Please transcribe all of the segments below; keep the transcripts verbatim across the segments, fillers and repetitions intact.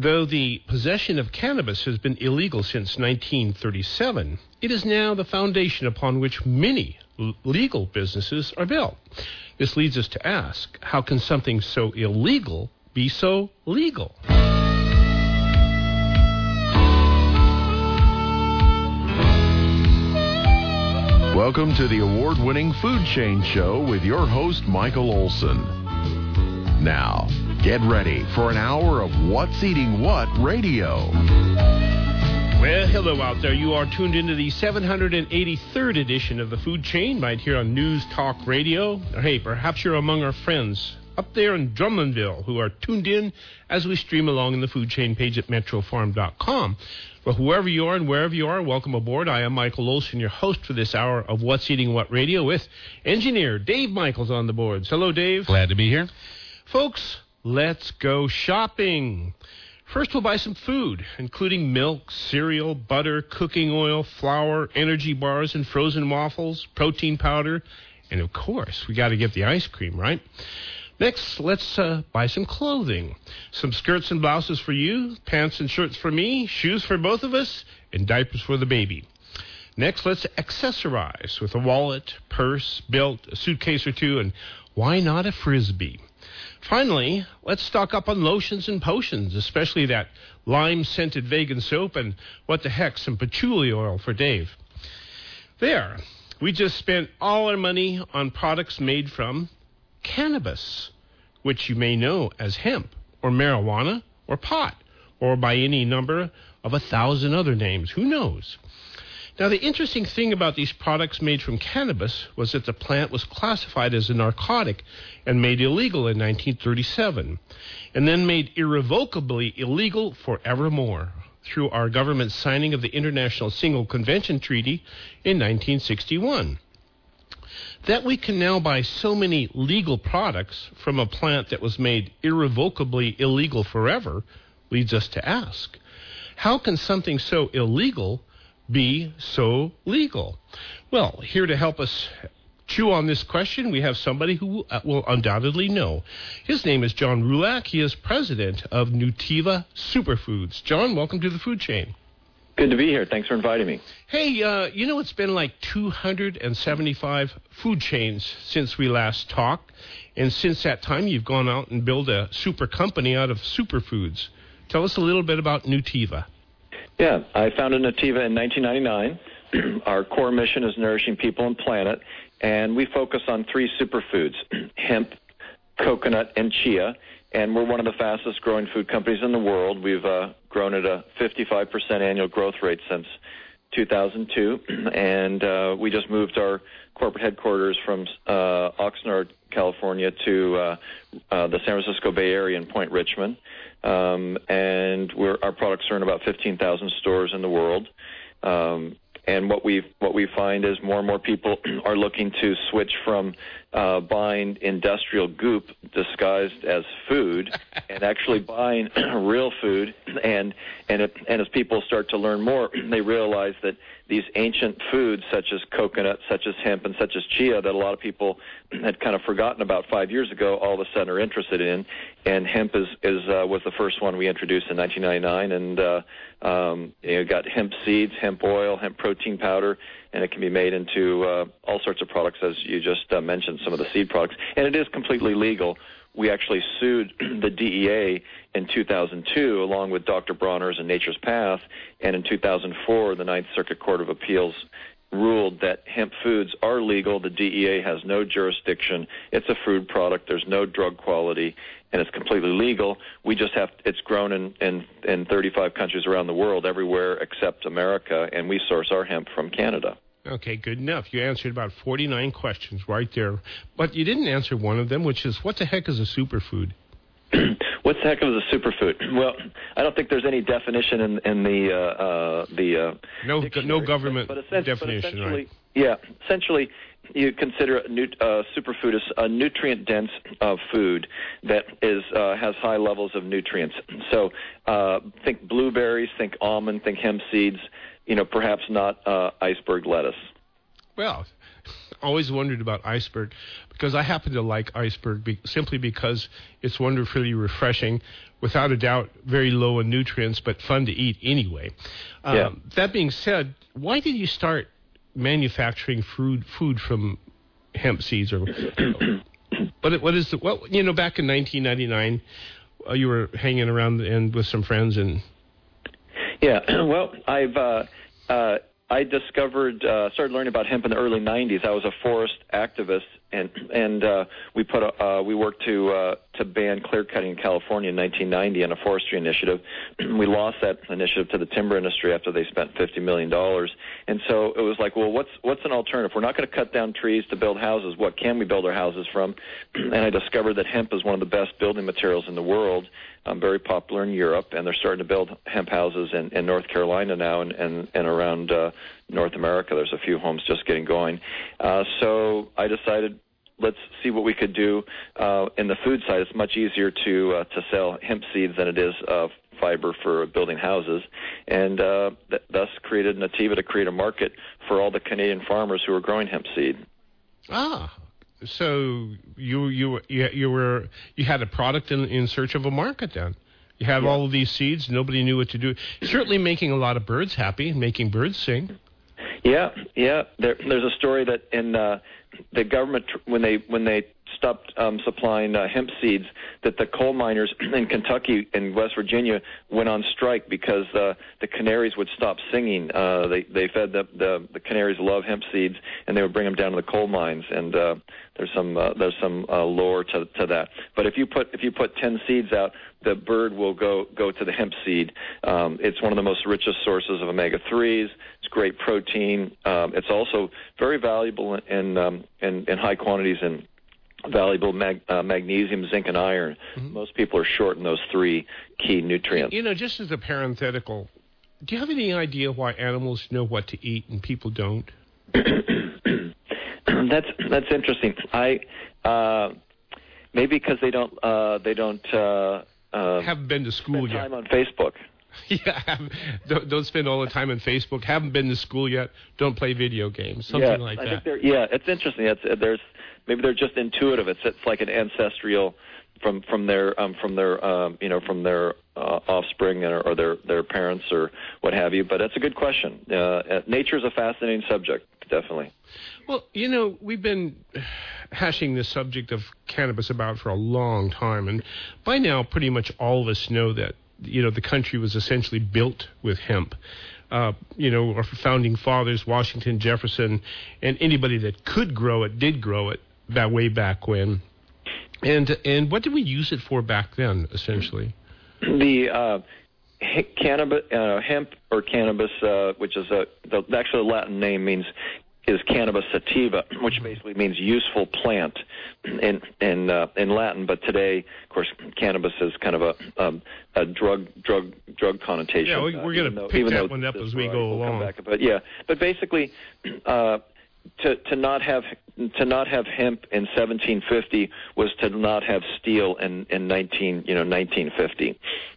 Though the possession of cannabis has been illegal since nineteen thirty-seven, it is now the foundation upon which many l- legal businesses are built. This leads us to ask, how can something so illegal be so legal? Welcome to the award-winning Food Chain Show with your host, Michael Olson. Now, get ready for an hour of What's Eating What radio. Well, hello out there. You are tuned into the seven hundred eighty-third edition of the Food Chain right here on News Talk Radio. Or, hey, perhaps you're among our friends up there in Drummondville who are tuned in as we stream along in the Food Chain page at metro farm dot com. Well, whoever you are and wherever you are, welcome aboard. I am Michael Olson, your host for this hour of What's Eating What Radio with engineer Dave Michaels on the boards. Hello, Dave. Glad to be here. Folks, let's go shopping. First, we'll buy some food, including milk, cereal, butter, cooking oil, flour, energy bars, and frozen waffles, protein powder, and of course, we got to get the ice cream, right? Next, let's uh, buy some clothing. Some skirts and blouses for you, pants and shirts for me, shoes for both of us, and diapers for the baby. Next, let's accessorize with a wallet, purse, belt, a suitcase or two, and why not a Frisbee? Finally, let's stock up on lotions and potions, especially that lime-scented vegan soap and, what the heck, some patchouli oil for Dave. There, we just spent all our money on products made from cannabis, which you may know as hemp, or marijuana, or pot, or by any number of a thousand other names. Who knows? Now, the interesting thing about these products made from cannabis was that the plant was classified as a narcotic and made illegal in nineteen thirty-seven, and then made irrevocably illegal forevermore through our government's signing of the International Single Convention Treaty in nineteen sixty-one. That we can now buy so many legal products from a plant that was made irrevocably illegal forever leads us to ask, how can something so illegal be so legal? Well, here to help us chew on this question, we have somebody who will undoubtedly know. His name is John Rulak. He is president of Nutiva Superfoods. John, welcome to the Food Chain. Good to be here. Thanks for inviting me. Hey, uh, you know, it's been like two hundred seventy-five food chains since we last talked, and since that time you've gone out and built a super company out of superfoods. Tell us a little bit about Nutiva. Yeah, I founded Nutiva in nineteen ninety-nine. Our core mission is nourishing people and planet, and we focus on three superfoods, hemp, coconut, and chia, and we're one of the fastest growing food companies in the world. We've uh, grown at a fifty-five percent annual growth rate since two thousand two, and uh, we just moved our corporate headquarters from uh, Oxnard, California to uh, uh, the San Francisco Bay Area in Point Richmond. Um, and we're, our products are in about fifteen thousand stores in the world. Um, and what we what we find is more and more people are looking to switch from uh, buying industrial goop disguised as food and actually buying real food. And and it, and as people start to learn more, they realize that these ancient foods such as coconut, such as hemp, and such as chia that a lot of people had kind of forgotten about five years ago, all of a sudden are interested in. And hemp is, is uh, was the first one we introduced in nineteen ninety-nine, and uh, um, you know, got hemp seeds, hemp oil, hemp protein powder, and it can be made into uh, all sorts of products, as you just uh, mentioned, some of the seed products. And it is completely legal. We actually sued the D E A in two thousand two, along with Doctor Bronner's and Nature's Path, and in two thousand four, the Ninth Circuit Court of Appeals ruled that hemp foods are legal. The D E A has no jurisdiction. It's a food product. There's no drug quality, and it's completely legal. We just have, it's grown in, in, in thirty-five countries around the world, everywhere except America, and we source our hemp from Canada. Okay, good enough. You answered about forty-nine questions right there. But you didn't answer one of them, which is, what the heck is a superfood? What the heck is a superfood? Well, I don't think there's any definition in, in the uh, uh, the uh, no dictionary, no government but, but definition, but right? Yeah, essentially, you consider a nu- uh, superfood as a nutrient-dense uh, food that is uh, has high levels of nutrients. So uh, think blueberries, think almond, think hemp seeds. You know, perhaps not uh, iceberg lettuce. Well, always wondered about iceberg because I happen to like iceberg be- simply because it's wonderfully refreshing, without a doubt very low in nutrients, but fun to eat anyway. Um, yeah. That being said, why did you start manufacturing food food from hemp seeds? Or what? What is the? Well, you know, back in nineteen ninety-nine, uh, you were hanging around and with some friends and. Yeah. Well, I've. Uh, uh, I discovered, uh, started learning about hemp in the early nineties. I was a forest activist, and and uh, we put a, uh, we worked to uh, to ban clear cutting in California in nineteen ninety on a forestry initiative. We lost that initiative to the timber industry after they spent fifty million dollars. And so it was like, well, what's what's an alternative? We're not going to cut down trees to build houses. What can we build our houses from? And I discovered that hemp is one of the best building materials in the world. Um, very popular in Europe, and they're starting to build hemp houses in, in North Carolina now and, and, and around uh, North America. There's a few homes just getting going. Uh, so I decided, let's see what we could do uh, in the food side. It's much easier to uh, to sell hemp seeds than it is uh, fiber for building houses, and uh, th- thus created Nativa to create a market for all the Canadian farmers who are growing hemp seed. Ah. So you you you you were you had a product in, in search of a market then. You have yeah. all of these seeds. Nobody knew what to do. Certainly making a lot of birds happy and making birds sing. Yeah, yeah. There, there's a story that in uh, the government when they when they stopped um, supplying uh, hemp seeds, that the coal miners in Kentucky and West Virginia went on strike because uh, the canaries would stop singing. Uh, they they fed the, the the canaries love hemp seeds, and they would bring them down to the coal mines. And uh, there's some uh, there's some uh, lore to to that. But if you put if you put ten seeds out, the bird will go go to the hemp seed. Um, it's one of the most richest sources of omega threes. It's great protein. Um, it's also very valuable in in, um, in, in high quantities in valuable mag, uh, magnesium, zinc, and iron. Mm-hmm. Most people are short in those three key nutrients. You know, just as a parenthetical, do you have any idea why animals know what to eat and people don't? that's that's interesting. I uh, maybe because they don't uh, they don't uh, uh, haven't been to school spend yet. Time on Facebook. Yeah, don't, don't spend all the time on Facebook. Haven't been to school yet. Don't play video games. Something yeah, like I that. Think they're, yeah, it's interesting. It's, there's maybe they're just intuitive. It's it's like an ancestral from from their um, from their um, you know from their uh, offspring or, or their their parents or what have you. But that's a good question. Uh, nature is a fascinating subject, definitely. Well, you know, we've been hashing this subject of cannabis about for a long time, and by now, pretty much all of us know that. You know, the country was essentially built with hemp. Uh, you know, our founding fathers, Washington, Jefferson, and anybody that could grow it did grow it that way back when. And and what did we use it for back then, essentially? The uh, h- cannabis, uh, hemp or cannabis, uh, which is a the actual Latin name means is Cannabis sativa, which basically means useful plant in in uh, in Latin. But today, of course, cannabis is kind of a um, a drug drug drug connotation. Yeah, we, we're going to pick that one up as we go along. Back, but yeah, but basically, uh, to to not have to not have hemp in seventeen fifty was to not have steel in in nineteen you know nineteen fifty.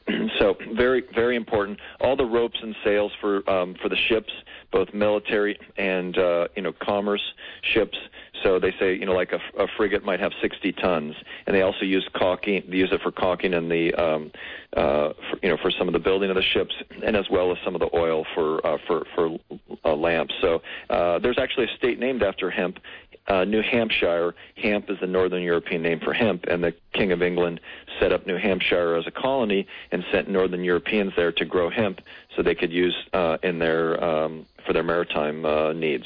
So very very important. All the ropes and sails for um, for the ships, both military and uh, you know commerce ships. So they say you know like a, a frigate might have sixty tons, and they also use caulking. They use it for caulking and the um, uh, for, you know for some of the building of the ships, and as well as some of the oil for uh, for for uh, lamps. So uh, there's actually a state named after hemp. Uh, New Hampshire. Hemp is the Northern European name for hemp, and the King of England set up New Hampshire as a colony and sent Northern Europeans there to grow hemp so they could use uh, in their um, for their maritime uh, needs.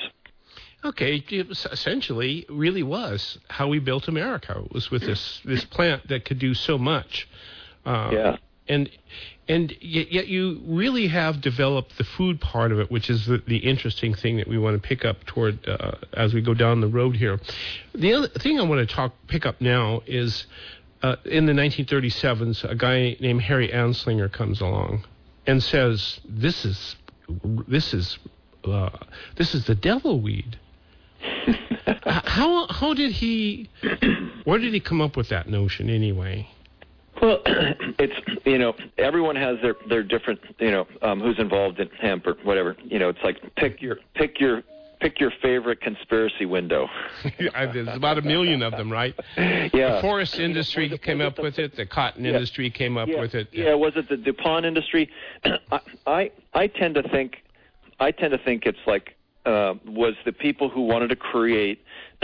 Okay, it was essentially really was how we built America. It was with this this plant that could do so much. Uh, yeah. And and yet, yet you really have developed the food part of it, which is the, the interesting thing that we want to pick up toward uh, as we go down the road here. The other thing I want to talk pick up now is uh, in the nineteen thirty-sevens, a guy named Harry Anslinger comes along and says, "This is this is uh, this is the devil weed." how how did he? Where did he come up with that notion anyway? Well, it's, you know, everyone has their, their different, you know, um, who's involved in hemp or whatever. You know, it's like pick your pick your pick your favorite conspiracy window. There's about a million of them, right? Yeah. The forest industry came up with it. The cotton yeah. industry came up yeah. with it. Yeah. Was it the DuPont industry? I, I I tend to think I tend to think it's like uh, was the people who wanted to create.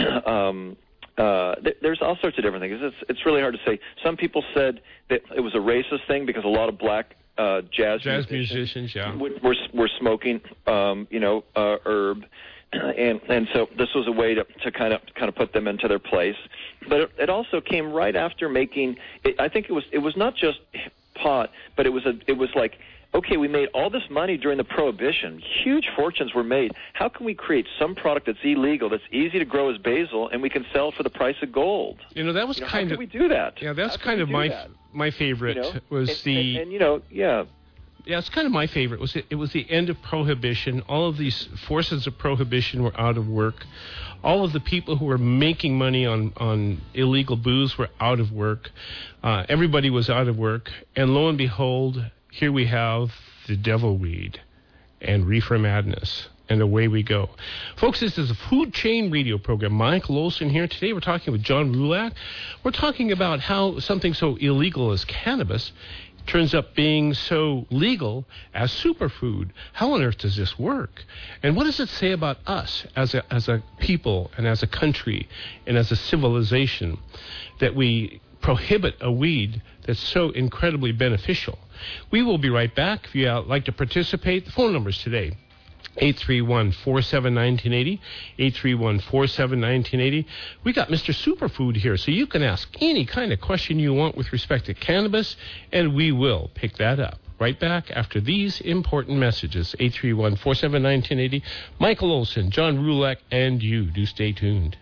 Um, uh, th- there's all sorts of different things. It's it's really hard to say. Some people said that it was a racist thing because a lot of black uh, jazz jazz musicians, musicians, yeah, were were smoking, um, you know, uh, herb. And and so this was a way to, to kind of kind of put them into their place, but it, it also came right after making. It, I think it was it was not just pot, but it was a it was like, okay, we made all this money during the Prohibition. Huge fortunes were made. How can we create some product that's illegal, that's easy to grow as basil, and we can sell it for the price of gold? You know, that was you know, kind how of. can we do that? Yeah, that's how kind of my that? my favorite you know? was and, the. And, and you know, yeah. Yeah, it's kind of my favorite. Was it, it was the end of Prohibition. All of these forces of Prohibition were out of work. All of the people who were making money on, on illegal booze were out of work. Uh, everybody was out of work. And lo and behold, here we have the devil weed and reefer madness. And away we go. Folks, this is a Food Chain Radio program. Michael Olson here. Today we're talking with John Rulak. We're talking about how something so illegal as cannabis turns up being so legal as superfood. How on earth does this work? And what does it say about us as a, as a people and as a country and as a civilization that we prohibit a weed that's so incredibly beneficial? We will be right back. If you'd like to participate, the phone numbers today, eight three one, four seven, one nine eight zero, eight three one, four seven, one nine eight zero. We got Mister Superfood here, so you can ask any kind of question you want with respect to cannabis, and we will pick that up. Right back after these important messages, eight three one, four seven, one nine eight zero. Michael Olson, John Rulak, and you. Do stay tuned.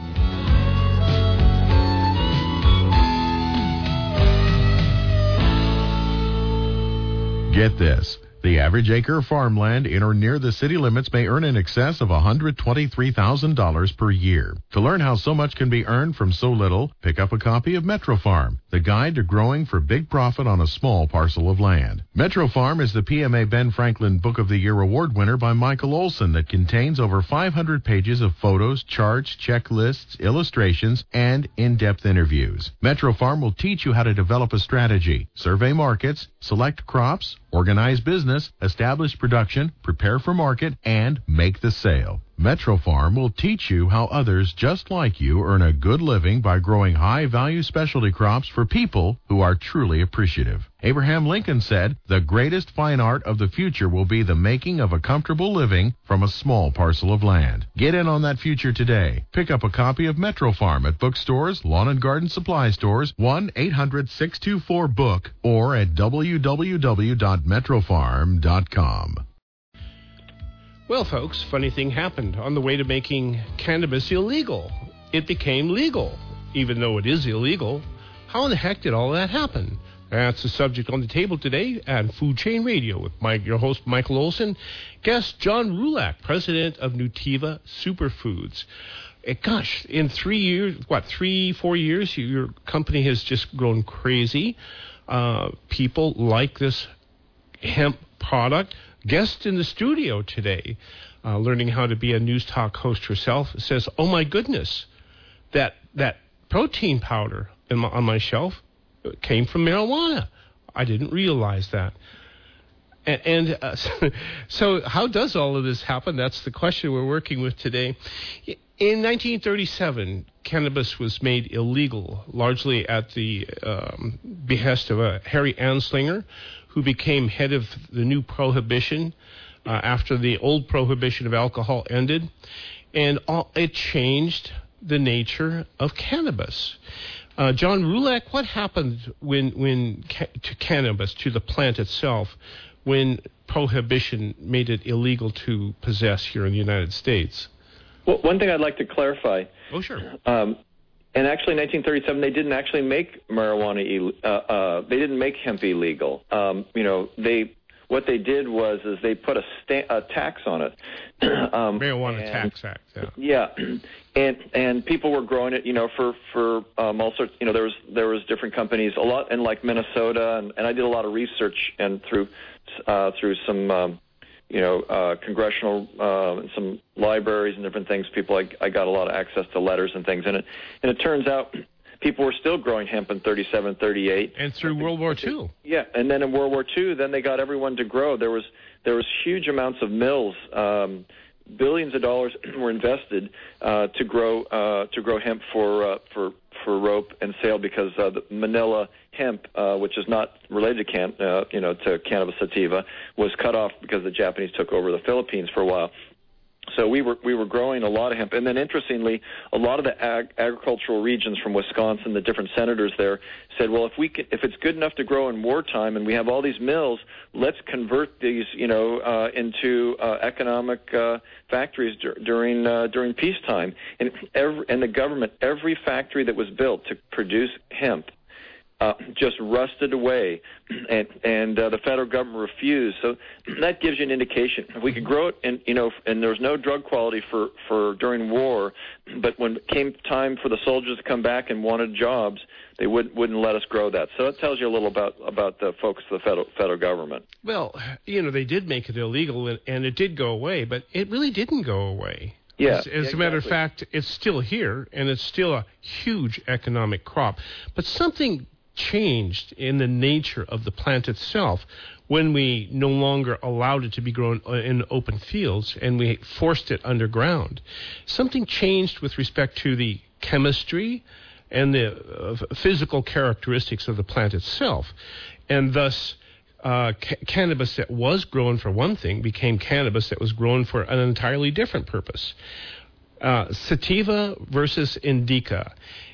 Get this. The average acre of farmland in or near the city limits may earn in excess of one hundred twenty-three thousand dollars per year. To learn how so much can be earned from so little, pick up a copy of Metro Farm, the guide to growing for big profit on a small parcel of land. Metro Farm is the P M A Ben Franklin Book of the Year award winner by Michael Olson that contains over five hundred pages of photos, charts, checklists, illustrations, and in-depth interviews. Metro Farm will teach you how to develop a strategy, survey markets, select crops, organize business, establish production, prepare for market, and make the sale. Metro Farm will teach you how others just like you earn a good living by growing high-value specialty crops for people who are truly appreciative. Abraham Lincoln said, "The greatest fine art of the future will be the making of a comfortable living from a small parcel of land." Get in on that future today. Pick up a copy of Metro Farm at bookstores, lawn and garden supply stores, one eight hundred, six two four, book, or at w w w dot metro farm dot com. Well, folks, funny thing happened. On the way to making cannabis illegal, it became legal, even though it is illegal. How in the heck did all that happen? That's the subject on the table today at Food Chain Radio with my, your host, Michael Olson. Guest, John Rulak, president of Nutiva Superfoods. Uh, gosh, in three years, what, three, four years, your company has just grown crazy. Uh, people like this hemp product. Guest in the studio today, uh, learning how to be a news talk host herself, says, "Oh my goodness, that that protein powder in my, on my shelf came from marijuana. I didn't realize that." And, and uh, so, how does all of this happen? That's the question we're working with today. In nineteen thirty-seven, cannabis was made illegal, largely at the um, behest of a Harry Anslinger, who became head of the new prohibition uh, after the old prohibition of alcohol ended. And all, it changed the nature of cannabis. Uh, John Rulak, what happened when, when ca- to cannabis, to the plant itself, when prohibition made it illegal to possess here in the United States? Well, one thing I'd like to clarify. Oh, sure. Um, and actually, in nineteen thirty-seven, they didn't actually make marijuana. Ill- uh, uh, they didn't make hemp illegal. Um, you know, they what they did was is they put a, sta- a tax on it. um, Marijuana and, Tax Act. Yeah. Yeah, and and people were growing it. You know, for for um, all sorts. You know, there was there was different companies a lot in like Minnesota, and, and I did a lot of research and through uh, through some. Um, you know, uh, congressional uh, and some libraries and different things. People, I, I got a lot of access to letters and things in it. And it turns out people were still growing hemp in thirty-seven, thirty-eight. And through World War Two. Yeah, and then in World War Two, then they got everyone to grow. There was there was huge amounts of mills. Um, billions of dollars were invested uh, to grow uh, to grow hemp for uh, for for rope and sail, because uh, the Manila hemp, uh, which is not related to can uh, you know to cannabis sativa, was cut off because the Japanese took over the Philippines for a while. So we were we were growing a lot of hemp, and then interestingly, a lot of the ag- agricultural regions from Wisconsin, the different senators there said, well, if we can, if it's good enough to grow in wartime, and we have all these mills, let's convert these, you know, uh, into uh, economic uh, factories dur- during uh, during peacetime. And every, and the government, every factory that was built to produce hemp, Uh, just rusted away, and and uh, the federal government refused. So that gives you an indication. If we could grow it, and you know, and there was no drug quality for, for during war, but when it came time for the soldiers to come back and wanted jobs, they wouldn't wouldn't let us grow that. So that tells you a little about about the focus of the federal federal government. Well, you know, they did make it illegal, and, and it did go away, but it really didn't go away. Yeah, As, as yeah, a matter exactly. of fact, it's still here, and it's still a huge economic crop. But something changed in the nature of the plant itself when we no longer allowed it to be grown in open fields and we forced it underground. Something changed with respect to the chemistry and the uh, physical characteristics of the plant itself, and thus uh, ca- cannabis that was grown for one thing became cannabis that was grown for an entirely different purpose. Uh, sativa versus indica.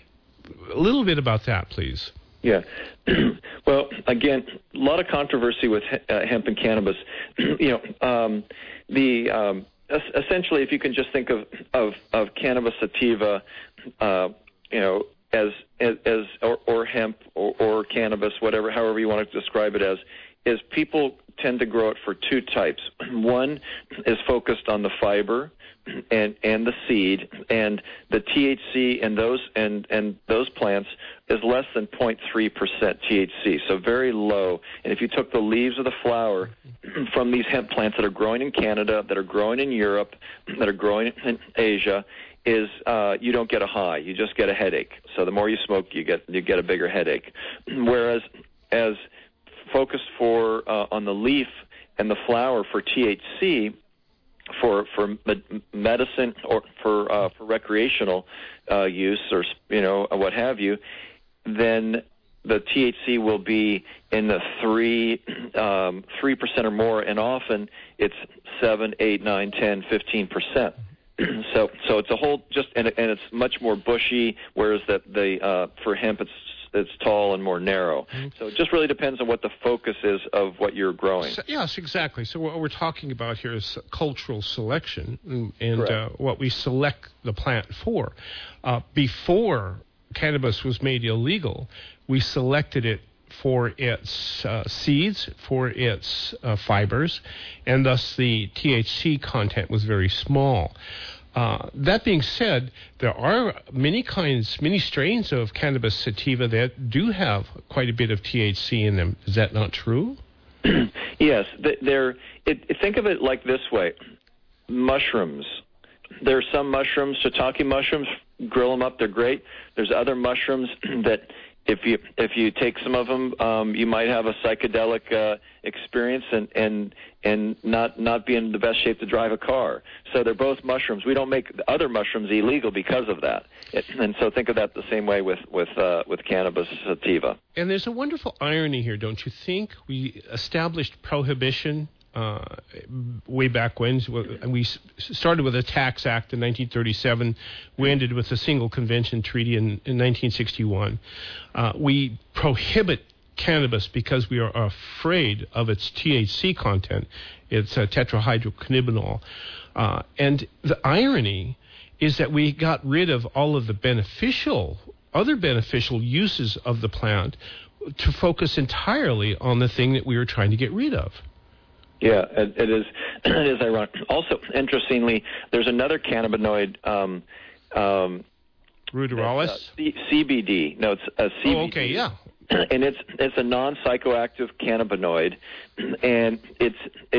A little bit about that, please. Yeah. Well, again, a lot of controversy with uh, hemp and cannabis. you know, um, the um, es- essentially, if you can just think of of, of cannabis sativa, uh, you know, as as, as or, or hemp or, or cannabis, whatever, however you want to describe it as, is people tend to grow it for two types. One is focused on the fiber and and the seed, and the T H C in those and and those plants is less than zero point three percent T H C, so very low. And if you took the leaves of the flower from these hemp plants that are growing in Canada, that are growing in Europe, that are growing in Asia, is uh, you don't get a high, you just get a headache. So the more you smoke, you get you get a bigger headache. Whereas as focused for uh, on the leaf and the flower for T H C, for for med- medicine or for uh, for recreational uh, use, or you know what have you, then the T H C will be in the three um, three percent or more, and often it's seven, eight, nine, ten, fifteen percent. So so it's a whole just and, and it's much more bushy, whereas that the uh, for hemp it's it's tall and more narrow. Mm-hmm. So it just really depends on what the focus is of what you're growing. So, yes, exactly. So what we're talking about here is cultural selection and, and uh, what we select the plant for. Uh, before cannabis was made illegal, we selected it for its uh, seeds, for its uh, fibers, and thus the T H C content was very small. Uh, that being said, there are many kinds, many strains of cannabis sativa that do have quite a bit of T H C in them. Is that not true? Yes. They're, it, think of it like this way. Mushrooms. There are some mushrooms, shiitake mushrooms, grill them up, they're great. There's other mushrooms that if you if you take some of them, um, you might have a psychedelic uh, experience and, and and not not be in the best shape to drive a car. So they're both mushrooms. We don't make the other mushrooms illegal because of that. It, and so think of that the same way with with uh, with cannabis sativa. And there's a wonderful irony here, don't you think? We established prohibition uh, way back when. We started with a Tax Act in nineteen thirty-seven. We ended with a Single Convention Treaty in, in nineteen sixty-one. Uh, we prohibit cannabis because we are afraid of its T H C content. It's uh, tetrahydrocannabinol. Uh, and the irony is that we got rid of all of the beneficial, other beneficial uses of the plant to focus entirely on the thing that we were trying to get rid of. Yeah, it, it is. It is ironic. Also, interestingly, there's another cannabinoid. Um, um, Ruderalis? Uh, C- CBD. No, it's a C B D. Oh, okay, yeah. And it's it's a non-psychoactive cannabinoid, and it's it's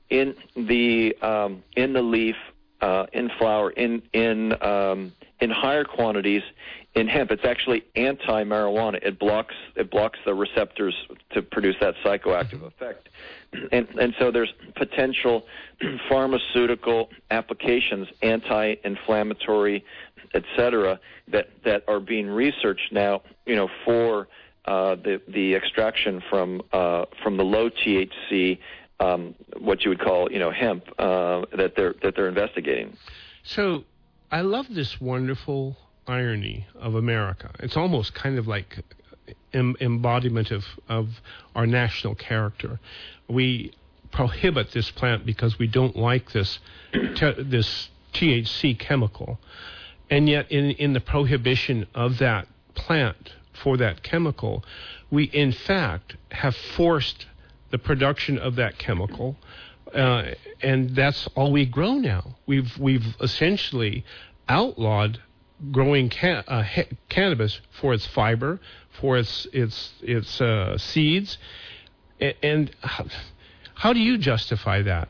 in the um, in the leaf, uh, in flower, in in um, in higher quantities in hemp. It's actually anti-marijuana. It blocks it blocks the receptors to produce that psychoactive effect, and and so there's potential pharmaceutical applications, anti-inflammatory, et cetera, that that are being researched now. You know, for uh, the the extraction from uh, from the low T H C. Um, what you would call, you know, hemp uh, that they're that they're investigating. So, I love this wonderful irony of America. It's almost kind of like em- embodiment of of our national character. We prohibit this plant because we don't like this te- this T H C chemical, and yet in in the prohibition of that plant for that chemical, we in fact have forced the production of that chemical, uh, and that's all we grow now. We've we've essentially outlawed growing ca- uh, he- cannabis for its fiber, for its its its uh, seeds, A- and how, how do you justify that?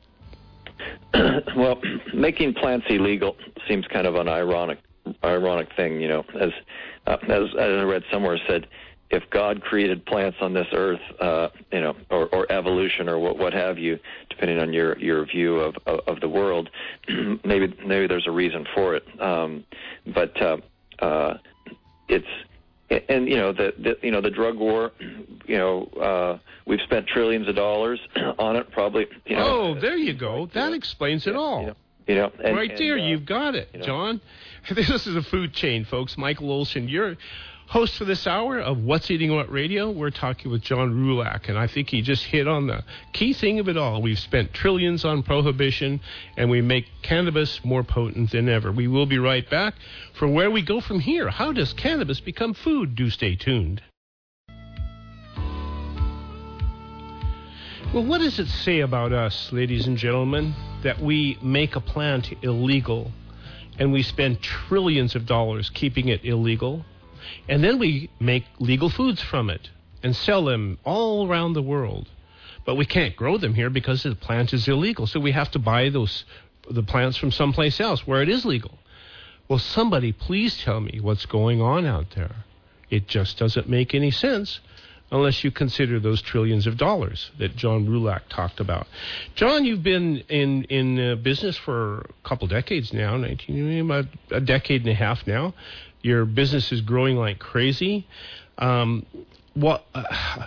Well, making plants illegal seems kind of an ironic ironic thing, you know. As uh, as, as I read somewhere, said, if God created plants on this earth, uh, you know, or, or evolution or what, what have you, depending on your, your view of, of, of the world, maybe maybe there's a reason for it. Um, but uh, uh, it's and you know the, the you know the drug war, you know, uh, we've spent trillions of dollars on it, probably. You know, oh, there you go. That yeah, explains it yeah, all. You know, you know and, right and, there, uh, you've got it, you know. John. This is a food chain, folks. Michael Olson, you're host for this hour of What's Eating What Radio. We're talking with John Rulak, and I think he just hit on the key thing of it all. We've spent trillions on prohibition, and we make cannabis more potent than ever. We will be right back for where we go from here. How does cannabis become food? Do stay tuned. Well, what does it say about us, ladies and gentlemen, that we make a plant illegal, and we spend trillions of dollars keeping it illegal? And then we make legal foods from it and sell them all around the world. But we can't grow them here because the plant is illegal. So we have to buy those the plants from someplace else where it is legal. Well, somebody please tell me what's going on out there. It just doesn't make any sense unless you consider those trillions of dollars that John Rulak talked about. John, you've been in, in uh, business for a couple decades now, nineteen, about a decade and a half now. Your business is growing like crazy. Um, what? Uh,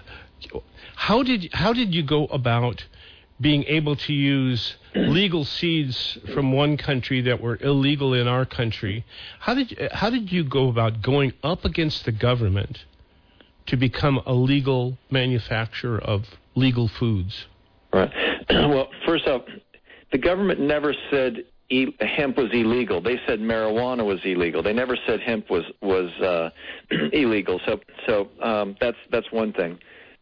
how did how did you go about being able to use legal seeds from one country that were illegal in our country? How did how did you go about going up against the government to become a legal manufacturer of legal foods? Right. Well, first off, the government never said E- hemp was illegal. They said marijuana was illegal. They never said hemp was was uh, illegal. So so um, that's that's one thing.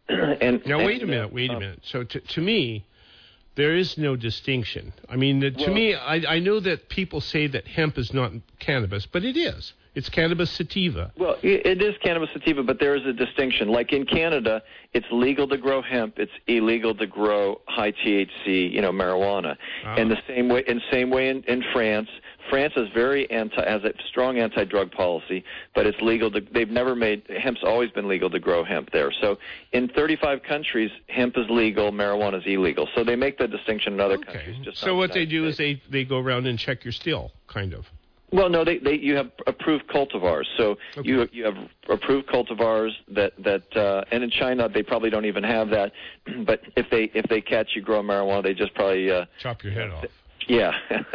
and now and, wait a minute, wait a uh, minute. So to, to me, there is no distinction. I mean, to well, me, I, I know that people say that hemp is not cannabis, but it is. It's cannabis sativa. Well, it is cannabis sativa, but there is a distinction. Like in Canada, it's legal to grow hemp. It's illegal to grow high T H C, you know, marijuana. Ah. And the same way, in same way in, in France. France is very anti, has a strong anti-drug policy, but it's legal to. They've never made hemp's always been legal to grow hemp there. So in thirty-five countries, hemp is legal, marijuana is illegal. So they make the distinction in other Okay. countries. Just So not what the they United do is States. they, they go around and check your still, kind of. Well, no, they, they you have approved cultivars. So Okay. you you have approved cultivars that that uh, and in China they probably don't even have that. But if they if they catch you growing marijuana, they just probably uh, Chop your head off. yeah.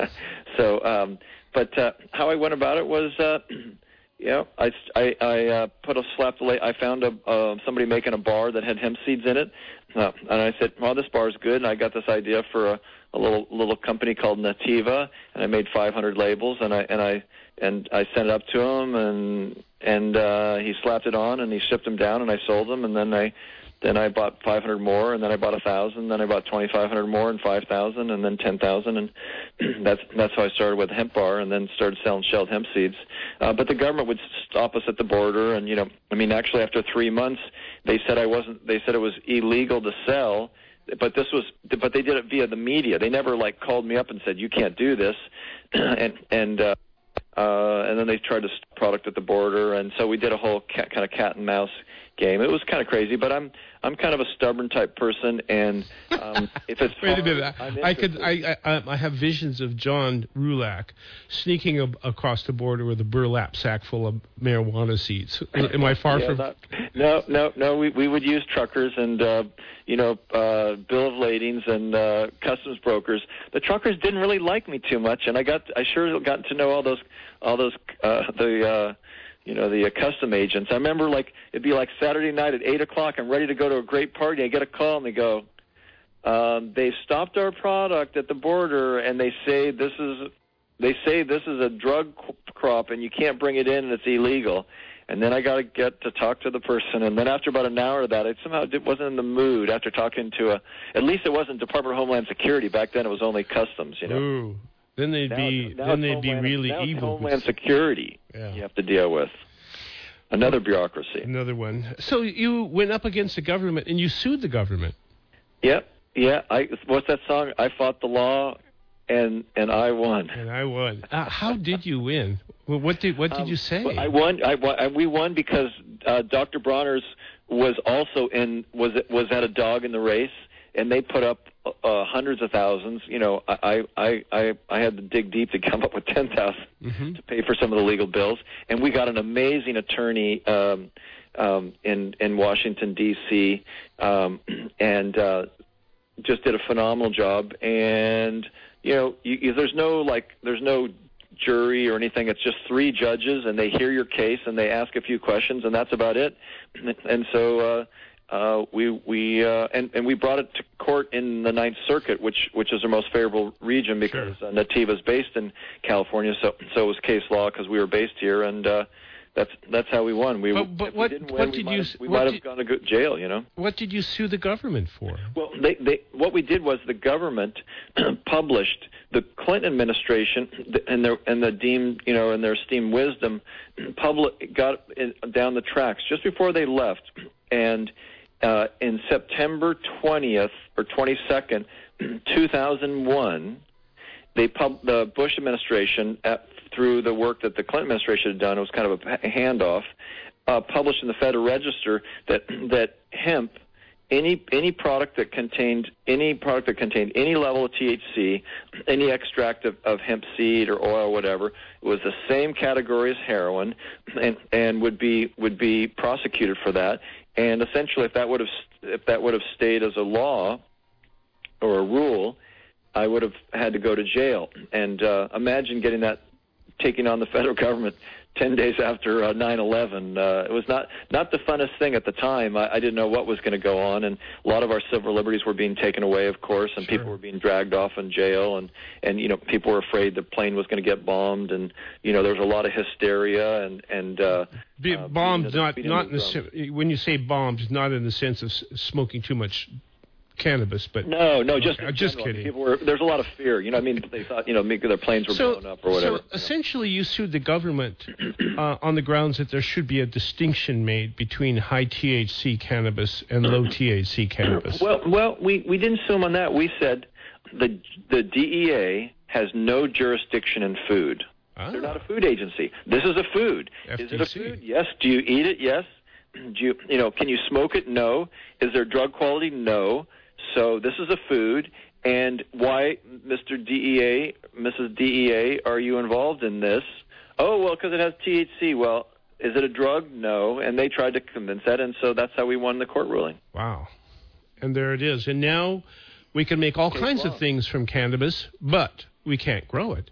so, um, but uh, how I went about it was, uh, you know, I I, I uh, put a slap the la- I found a uh, somebody making a bar that had hemp seeds in it, uh, and I said, well, this bar is good, and I got this idea for a. a little little company called Nativa, and I made five hundred labels, and I and I and I sent it up to him, and and uh, he slapped it on, and he shipped them down, and I sold them, and then I then I bought five hundred more, and then I bought a thousand, then I bought twenty five hundred more, and five thousand, and then ten thousand, and that's that's how I started with Hemp Bar, and then started selling shelled hemp seeds. Uh, but the government would stop us at the border, and you know, I mean, actually after three months, they said I wasn't. They said it was illegal to sell. but this was, but they did it via the media. They never like called me up and said you can't do this, and and uh, uh, and then they tried to stop product at the border, and so we did a whole cat, kind of cat and mouse game. It was kind of crazy, but I'm I'm kind of a stubborn type person, and um, if it's wait hard, a minute, I'm I could I, I I have visions of John Rulak sneaking ab- across the border with a burlap sack full of marijuana seeds. Am I far yeah, from? Not, no, no, no. We we would use truckers and uh, you know uh, bill of ladings and uh, customs brokers. The truckers didn't really like me too much, and I got I sure got to know all those all those uh, the. Uh, You know, the uh, custom agents. I remember, like, it'd be like Saturday night at eight o'clock. I'm ready to go to a great party. I get a call, and they go, um, they've stopped our product at the border, and they say this is, they say this is a drug crop, and you can't bring it in, and it's illegal. And then I got to get to talk to the person. And then after about an hour of that, I somehow did, wasn't in the mood after talking to a, at least it wasn't Department of Homeland Security. Back then it was only Customs, you know. Ooh. Then they'd now, be now then they'd Homeland, be really now evil. Homeland Security Yeah. you have to deal with. Another bureaucracy. Another one. So you went up against the government and you sued the government. Yep. Yeah. I what's that song? I fought the law, and and I won. And I won. Uh, how did you win? Well, what did what did um, you say? I won. I won. and We won because uh, Doctor Bronner's was also in was was at a dog in the race, and they put up uh, hundreds of thousands. You know, I I I I had to dig deep to come up with ten thousand mm-hmm. to pay for some of the legal bills, and we got an amazing attorney um, um, in in Washington D C um, and uh, just did a phenomenal job. And you know, you, you, there's no like there's no jury or anything. It's just three judges, and they hear your case and they ask a few questions, and that's about it. And so. Uh, Uh, we we uh, and and we brought it to court in the Ninth Circuit, which which is our most favorable region because sure. uh, Nativa is based in California, so so it was case law because we were based here, and uh, that's that's how we won. We but, but if what we didn't what win, did we you might have, we what might have did, gone to go- jail, you know. What did you sue the government for? Well, they they what we did was the government published the Clinton administration and their and the deemed you know and their esteemed wisdom public got in, down the tracks just before they left, and. Uh, in September twentieth or twenty-second, two thousand one, they pub- the Bush administration, at, through the work that the Clinton administration had done, it was kind of a handoff, uh, published in the Federal Register that that hemp, any any product that contained any product that contained any level of T H C, any extract of, of hemp seed or oil or whatever, was the same category as heroin, and and would be would be prosecuted for that. And essentially, if that would have if that would have stayed as a law or a rule, I would have had to go to jail. And uh, imagine getting that, taking on the federal government ten days after uh, nine eleven. Uh, it was not not the funnest thing at the time. I, I didn't know what was going to go on, and a lot of our civil liberties were being taken away, of course, and sure. people were being dragged off in jail, and and you know people were afraid the plane was going to get bombed, and you know there was a lot of hysteria and and uh, Be, uh, bombed, beating not the, not in the drum. sen- when you say bombed, not in the sense of s- smoking too much cannabis, but no, no, just okay, in just general. kidding. People were, there's a lot of fear. You know, I mean, they thought you know maybe their planes were so, blown up or whatever. So essentially, you sued the government uh, on the grounds that there should be a distinction made between high T H C cannabis and low T H C cannabis. Well, well, we, we didn't sue them on that. We said the the D E A has no jurisdiction in food. Ah. They're not a food agency. This is a food. F T C. Is it a food? Yes. Do you eat it? Yes. Do you you know? Can you smoke it? No. Is there drug quality? No. So this is a food, and why, Mister D E A, Missus D E A, are you involved in this? Oh, well, because it has T H C. Well, is it a drug? No, and they tried to convince that, and so that's how we won the court ruling. Wow. And there it is. And now we can make all Case kinds law. of things from cannabis, but we can't grow it.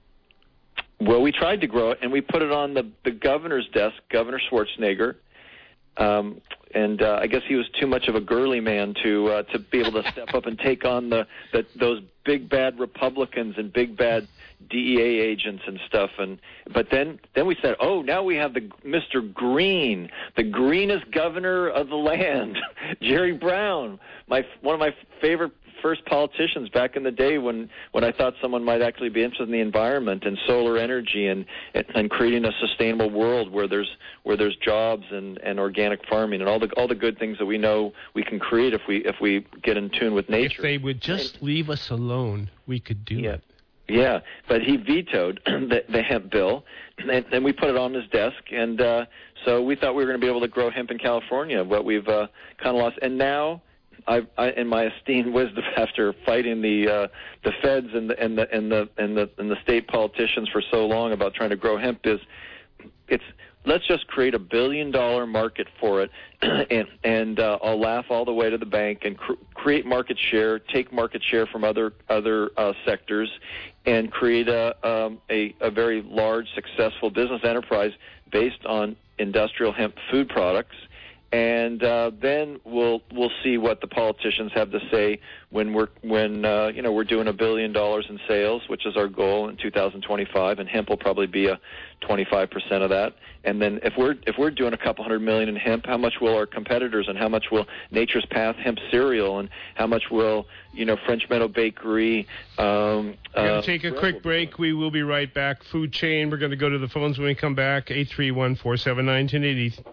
Well, we tried to grow it, and we put it on the, the governor's desk, Governor Schwarzenegger. Um, and uh, I guess he was too much of a girly man to uh, to be able to step up and take on the, the those big bad Republicans and big bad D E A agents and stuff. And but then then we said, oh, now we have the Mister Green, the greenest governor of the land, Jerry Brown, my one of my favorite first politicians back in the day when, when I thought someone might actually be interested in the environment and solar energy and, and, and creating a sustainable world where there's where there's jobs and, and organic farming and all the all the good things that we know we can create if we if we get in tune with nature. If they would just leave us alone, we could do yeah. it. Yeah, but he vetoed the, the hemp bill, and, and we put it on his desk, and uh, so we thought we were going to be able to grow hemp in California, but we've uh, kind of lost. And now, I've, I, in my esteemed wisdom, after fighting the uh, the feds and the and the and the and the and the state politicians for so long about trying to grow hemp, is it's let's just create a billion dollar market for it, and and uh, I'll laugh all the way to the bank and cr- create market share, take market share from other other uh, sectors, and create a, um, a a very large, successful business enterprise based on industrial hemp food products. And uh, then we'll we'll see what the politicians have to say when we're when uh, you know we're doing a billion dollars in sales, which is our goal in two thousand twenty-five, and hemp will probably be a twenty-five percent of that. And then if we're if we're doing a couple hundred million in hemp, how much will our competitors, and how much will Nature's Path hemp cereal, and how much will you know French Meadow Bakery? Um, we're going uh, to take a quick break. We will be right back. Food Chain. We're going to go to the phones when we come back. eight three one, four seven nine, one zero eight zero.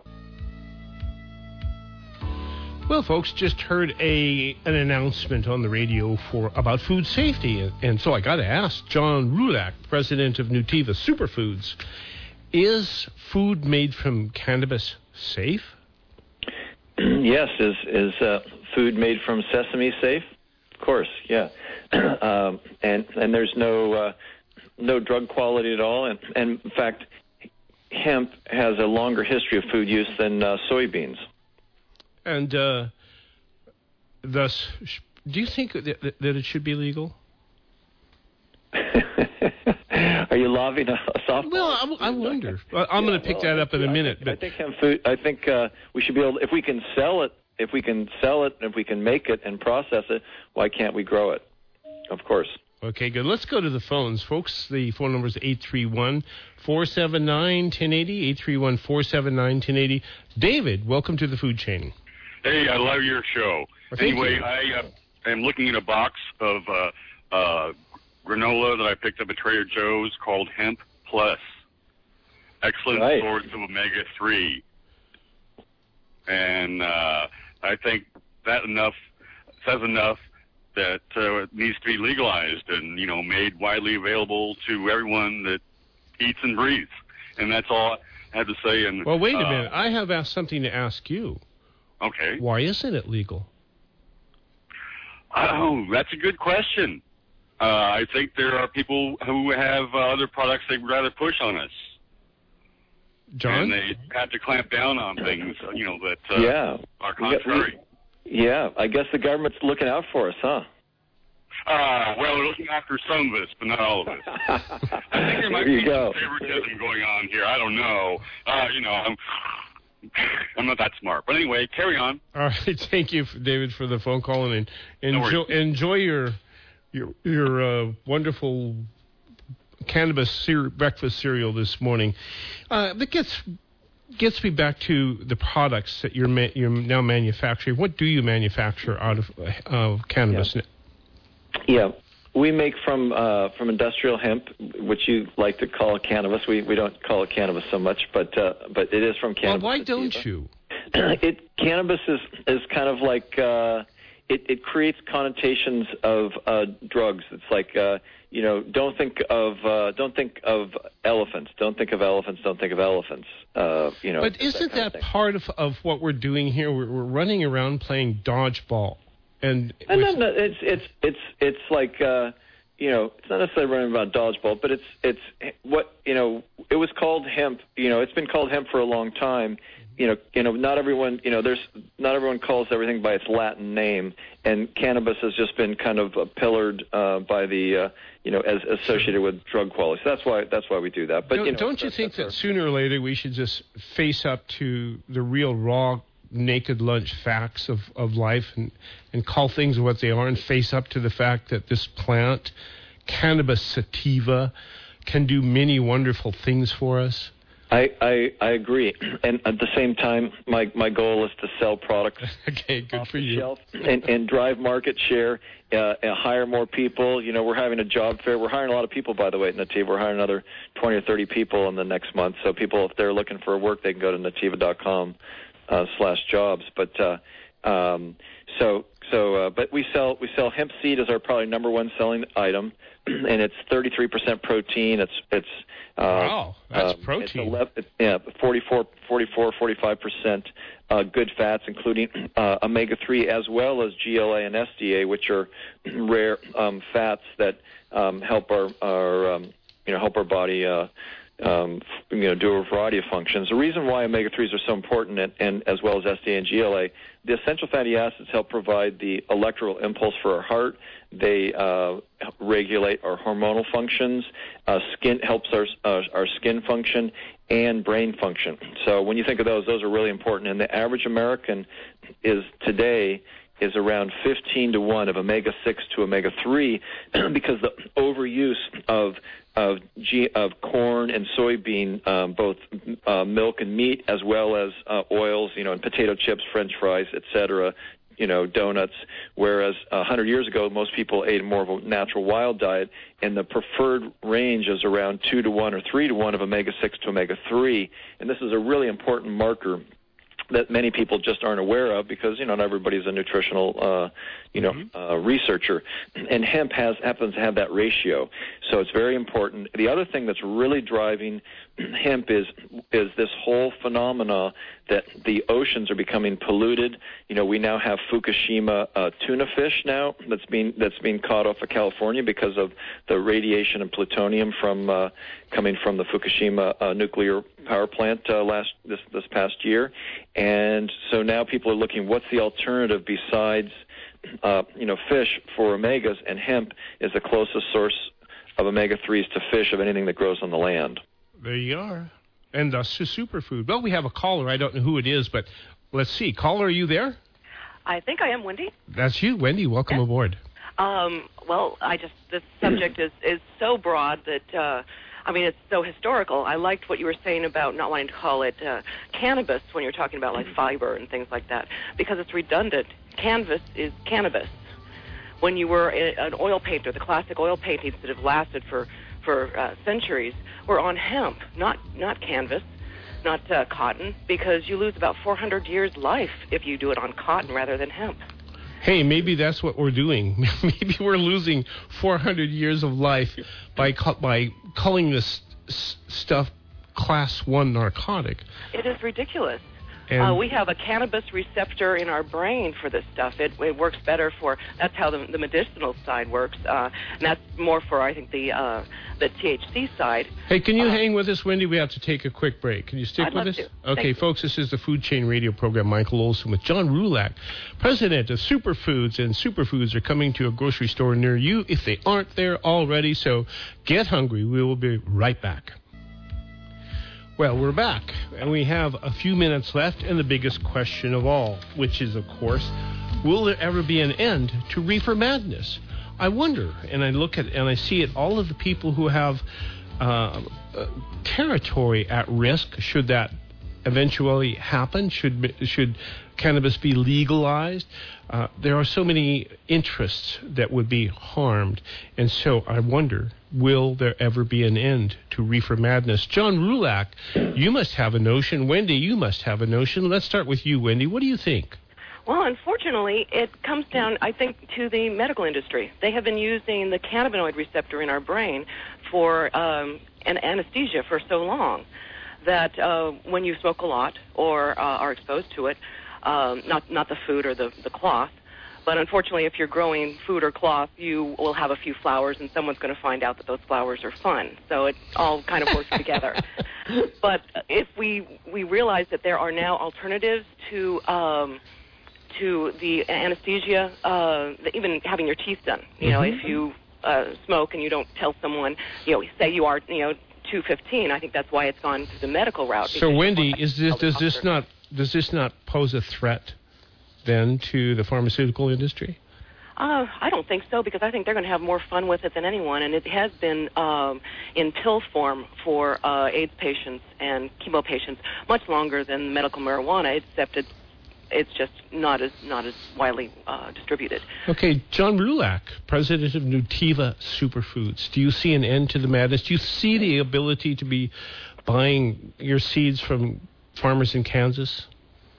Well, folks, just heard a an announcement on the radio for about food safety, and, and so I got to ask John Rulak, president of Nutiva Superfoods, is food made from cannabis safe? Yes, is is uh, food made from sesame safe? Of course, yeah, um, and and there's no uh, no drug quality at all, and, and in fact, hemp has a longer history of food use than uh, soybeans. And uh, thus, sh- do you think that, that it should be legal? Are you lobbing a softball? Well, I, I wonder. I'm yeah, going to pick well, that up in a I minute. Think, but I think hemp food. I think uh, we should be able. If we can sell it, if we can sell it, if we can make it and process it, why can't we grow it? Of course. Okay, good. Let's go to the phones, folks. The phone number is eight three one, four seven nine, one zero eight zero, eight three one, four seven nine, one zero eight zero. David, welcome to the Food Chain. Hey, I love your show. Well, anyway, you. I uh, am looking at a box of uh, uh, granola that I picked up at Trader Joe's called Hemp Plus. Excellent right. source of omega three. And uh, I think that enough says enough that uh, it needs to be legalized and, you know, made widely available to everyone that eats and breathes. And that's all I have to say. And, well, wait a uh, minute. I have asked something to ask you. Okay. Why isn't it legal? Oh, that's a good question. Uh, I think there are people who have uh, other products they'd rather push on us. John? And they have to clamp down on things, you know, that uh, yeah. are contrary. Yeah, I guess the government's looking out for us, huh? Uh, well, we're looking after some of us, but not all of us. I think there might there you be go. some favoritism going on here. I don't know. Uh, you know, I'm... I'm not that smart. But anyway, carry on. All right. Thank you, David, for the phone call, and enjoy, No enjoy your your, your uh, wonderful cannabis cere- breakfast cereal this morning. Uh, that gets gets me back to the products that you're ma- you're now manufacturing. What do you manufacture out of uh, cannabis? Yeah. yeah. We make from uh, from industrial hemp, which you like to call cannabis. We we don't call it cannabis so much, but uh, but it is from cannabis. Well, why sativa. don't you? it cannabis is is kind of like uh, it it creates connotations of uh, drugs. It's like uh, you know, don't think of uh, don't think of elephants. Don't think of elephants. Don't think of elephants. Uh, you know. But isn't that, that part of of what we're doing here? We're, we're running around playing dodgeball. And no, no, no, it's it's it's it's like uh, you know, it's not necessarily running about dodgeball, but it's it's what you know. It was called hemp. You know, it's been called hemp for a long time. You know, you know, not everyone, you know, there's not everyone calls everything by its Latin name, and cannabis has just been kind of uh, pillared uh, by the uh, you know, as associated with drug quality. So that's why that's why we do that. But don't, you know, don't you think that our... sooner or later we should just face up to the real raw, naked lunch facts of, of life and, and call things what they are and face up to the fact that this plant cannabis sativa can do many wonderful things for us? I, I, I agree. And at the same time, my, my goal is to sell products okay, good off for the you. shelf and, and drive market share, uh, and hire more people. You know, we're having a job fair. We're hiring a lot of people, by the way, at Nativa. We're hiring another twenty or thirty people in the next month. So people, if they're looking for work, they can go to nativa dot com uh, slash jobs. But uh, um, so so, uh, but we sell we sell hemp seed as our probably number one selling item, and it's thirty-three percent protein. It's it's uh, wow, that's um, protein. It's eleven, yeah, forty-four, forty-four, forty-five percent uh, good fats, including uh, omega three as well as G L A and S D A, which are rare um, fats that um, help our our um, you know help our body. Uh, Um, you know, do a variety of functions. The reason why omega threes are so important, and, and as well as S D A and G L A, the essential fatty acids help provide the electrical impulse for our heart. They uh, regulate our hormonal functions. Uh, skin helps our uh, our skin function and brain function. So when you think of those, those are really important. And the average American is today is around fifteen to one of omega six to omega three because the overuse of of G, of corn and soybean, um, both uh, milk and meat, as well as uh, oils, you know, and potato chips, French fries, et cetera, you know, donuts. Whereas a hundred years ago, most people ate more of a natural wild diet, and the preferred range is around two to one or three to one of omega six to omega three. And this is a really important marker that many people just aren't aware of because, you know, not everybody's a nutritional, uh, you know, mm-hmm. uh, researcher. And hemp has happens to have that ratio. So it's very important. The other thing that's really driving hemp is is this whole phenomena that the oceans are becoming polluted. You know, we now have Fukushima uh, tuna fish now that's being that's being caught off of California because of the radiation and plutonium from uh, coming from the Fukushima uh, nuclear power plant uh, last this this past year. And so now people are looking, what's the alternative besides uh, you know fish for omegas? And hemp is the closest source of omega threes to fish of anything that grows on the land. There you are. And uh, superfood. Well, we have a caller. I don't know who it is, but let's see. Caller, are you there? I think I am, Wendy. That's you, Wendy. Welcome yeah. aboard. Um, well, I just, this subject is, is so broad that, uh, I mean, it's so historical. I liked what you were saying about not wanting to call it uh, cannabis when you're talking about, like, fiber and things like that, because it's redundant. Canvas is cannabis. When you were a, an oil painter, the classic oil paintings that have lasted for for uh, centuries were on hemp, not not canvas, not uh, cotton, because you lose about four hundred years life if you do it on cotton rather than hemp. Hey, maybe that's what we're doing. Maybe we're losing four hundred years of life by by calling this s- stuff class one narcotic. It is ridiculous. And uh, we have a cannabis receptor in our brain for this stuff. It, it works better for, that's how the, the medicinal side works, uh, and that's more for, I think, the uh, the T H C side. Hey, can you uh, hang with us, Wendy? We have to take a quick break. Can you stick I'd with love us? To. Okay, Thank folks, this is the Food Chain Radio program. Michael Olson with John Rulak, president of Superfoods, and Superfoods are coming to a grocery store near you if they aren't there already, so get hungry. We will be right back. Well, we're back, and we have a few minutes left, and the biggest question of all, which is, of course, will there ever be an end to reefer madness? I wonder, and I look at and I see it, all of the people who have uh, uh, territory at risk, should that eventually happen, should should cannabis be legalized. Uh, there are so many interests that would be harmed, and so I wonder, will there ever be an end to reefer madness? John Rulak, you must have a notion. Wendy, you must have a notion. Let's start with you, Wendy. What do you think? Well, unfortunately, it comes down, I think, to the medical industry. They have been using the cannabinoid receptor in our brain for um, an anesthesia for so long that uh, when you smoke a lot or uh, are exposed to it, um, not not the food or the, the cloth, but unfortunately, if you're growing food or cloth, you will have a few flowers, and someone's going to find out that those flowers are fun. So it all kind of works together. But if we we realize that there are now alternatives to um, to the anesthesia, uh, the, even having your teeth done. You know, mm-hmm. if you uh, smoke and you don't tell someone, you know, say you are, you know, two fifteen. I think that's why it's gone to the medical route. So, Wendy, is this does this not does this not pose a threat then to the pharmaceutical industry? Uh, I don't think so, because I think they're going to have more fun with it than anyone, and it has been um, in pill form for uh, AIDS patients and chemo patients much longer than medical marijuana, except it's it's just not as not as widely uh, distributed. Okay, John Rulak, president of Nutiva Superfoods. Do you see an end to the madness? Do you see the ability to be buying your seeds from farmers in Kansas?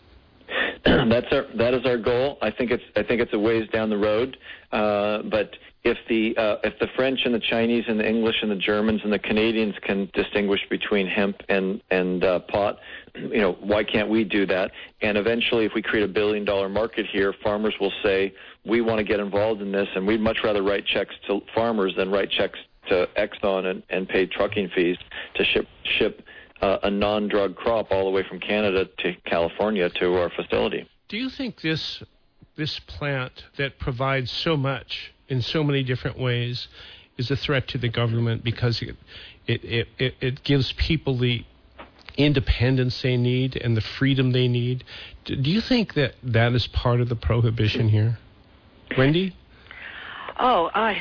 That's our that is our goal. I think it's I think it's a ways down the road. Uh, but if the uh, if the French and the Chinese and the English and the Germans and the Canadians can distinguish between hemp and and uh, pot, you know, why can't we do that? And eventually, if we create a billion dollar market here, farmers will say, we want to get involved in this, and we'd much rather write checks to farmers than write checks to Exxon and, and pay trucking fees to ship ship. Uh, a non-drug crop all the way from Canada to California to our facility. Do you think this this plant that provides so much in so many different ways is a threat to the government because it it, it, it, it gives people the independence they need and the freedom they need? Do, do you think that that is part of the prohibition here? Wendy? Oh, I...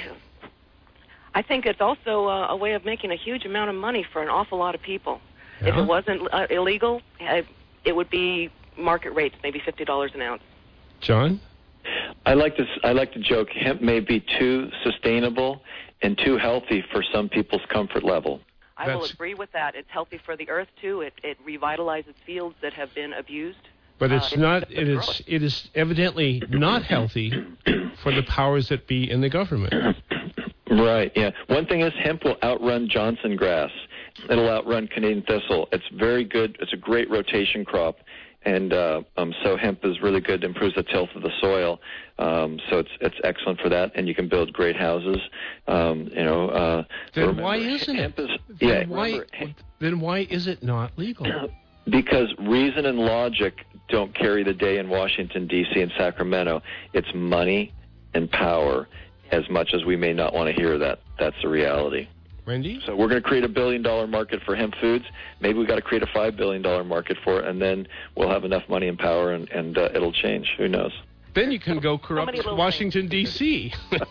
I think it's also a, a way of making a huge amount of money for an awful lot of people. Yeah. If it wasn't uh, illegal, uh, it would be market rates, maybe fifty dollars an ounce. John? I like to I like to joke. Hemp may be too sustainable and too healthy for some people's comfort level. I That's... will agree with that. It's healthy for the earth too. It it revitalizes fields that have been abused. But it's uh, not. It is. It is evidently not healthy for the powers that be in the government. Right. Yeah. One thing is, hemp will outrun Johnson grass. It'll outrun Canadian thistle. It's very good. It's a great rotation crop, and uh, um, so hemp is really good. It improves the tilth of the soil. Um, so it's it's excellent for that, and you can build great houses. Um, you know. Uh, then remember, why isn't hemp it? Is, then yeah. Why? Remember, then why is it not legal? Because reason and logic don't carry the day in Washington, D C and Sacramento. It's money and power. As much as we may not want to hear that, that's the reality. Wendy? So we're going to create a billion-dollar market for hemp foods. Maybe we've got to create a five billion dollars market for it, and then we'll have enough money and power, and, and uh, it'll change. Who knows? Then you can go corrupt Washington, D C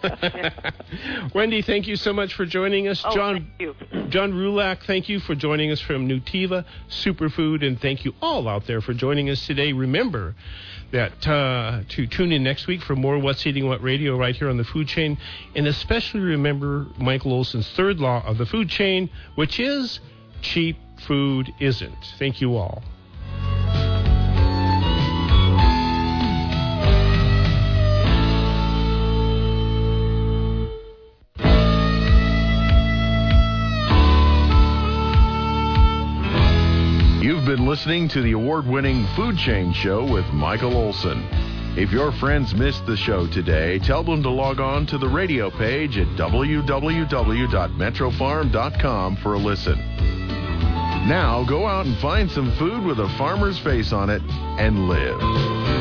Wendy, thank you so much for joining us. Oh, John, thank you. John Rulak, thank you for joining us from Nutiva Superfood, and thank you all out there for joining us today. Remember that uh, to tune in next week for more What's Eating What Radio right here on the Food Chain, and especially remember Michael Olson's third law of the food chain, which is cheap food isn't. Thank you all. You've been listening to the award-winning Food Chain Show with Michael Olson. If your friends missed the show today, tell them to log on to the radio page at w w w dot metro farm dot com for a listen. Now go out and find some food with a farmer's face on it and live.